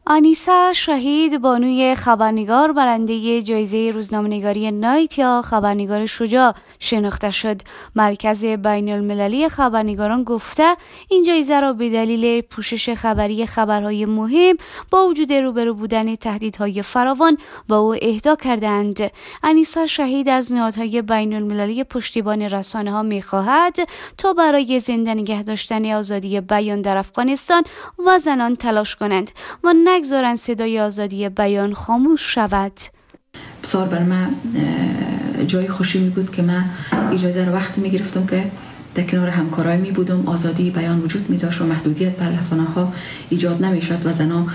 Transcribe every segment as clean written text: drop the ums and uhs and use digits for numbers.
آنیسا شهید بانوی خبرنگار برنده جایزه روزنامه‌نگاری نایت یا خبرنگار شجاع شناخته شد. مرکز بین المللی خبرنگاران گفته این جایزه را به دلیل پوشش خبری خبرهای مهم با وجود روبرو بودن تهدیدهای فراوان با او اهدا کردند. آنیسا شهید از نهادهای بین المللی پشتیبان رسانه‌ها می‌خواهد تا برای زنده نگه داشتن آزادی بیان در افغانستان و زنان تلاش کنند و نگذارن صدای آزادی بیان خاموش شود. بسیار بر من جای خوشی می بود که من اجازه رو وقتی می گرفتم که در کنار همکارای می بودم، آزادی بیان وجود می داشت و محدودیت بر رسانه ها ایجاد نمی شد و زنان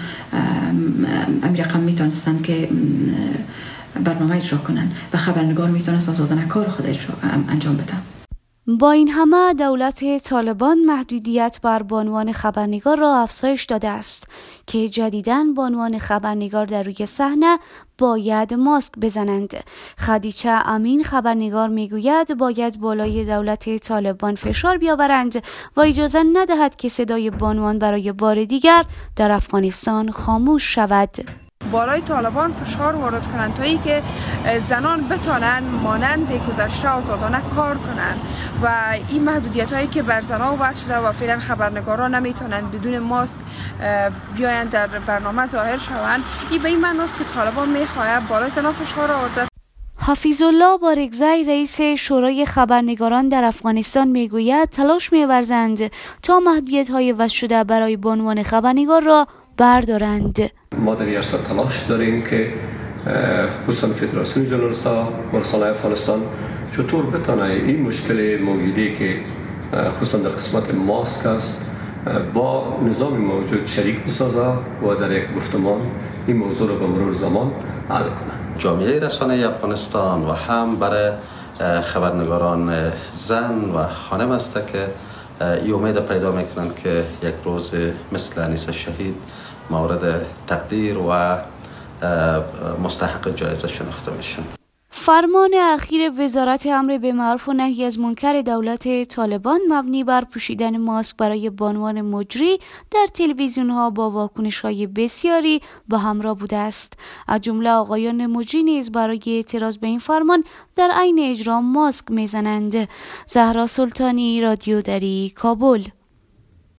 امی رقم می تونستن که برنامه اجرا کنن و خبرنگار می تونست آزادانه کار خود انجام بده. با این همه دولت طالبان محدودیت بر بانوان خبرنگار را افزایش داده است که جدیداً بانوان خبرنگار در روی صحنه باید ماسک بزنند. خدیجه امین خبرنگار میگوید باید بالای دولت طالبان فشار بیاورند و اجازه ندهد که صدای بانوان برای بار دیگر در افغانستان خاموش شود. بالای طالبان فشار وارد کنند تا ای که زنان بتانند مانند گذشته آزادانه کار کنند و این محدودیت هایی که بر زنان وضع شده و فعلا خبرنگاران نمیتونند بدون ماسک بیایند در برنامه ظاهر شوند، این به این معنی است که طالبان میخواهد بالای زنان فشار آورده. حفیظ الله بارگزی رئیس شورای خبرنگاران در افغانستان میگوید تلاش می‌ورزند تا محدودیت‌های وضع شده برای بانوان خبرنگار را بردارند. ما در ریاست تلاش داریم که خصوصا فدراسیون ژورنالیست‌ها و رسانه‌های افغانستان چطور بتونه این مشکل موجودی که خصوصا در قسمت ماسک است با نظام موجود شریک بسازه و در یک گفتمان این موضوع را به مرور زمان حل کنه. جامعه رسانه افغانستان و هم برای خبرنگاران زن و خانم است که این امید پیدا میکنند که یک روز مثل آنیسا شهید مورد تقدیر و مستحق جایزه شناخته میشن. فرمان اخیر وزارت امر بالمعروف و نهی از منکر دولت طالبان مبنی بر پوشیدن ماسک برای بانوان مجری در تلویزیون‌ها با واکنش‌های بسیاری به همراه بوده است. از جمله آقایان مجری نیز برای اعتراض به این فرمان در عین اجرا ماسک میزنند. زهرا سلطانی، رادیو دری، کابل.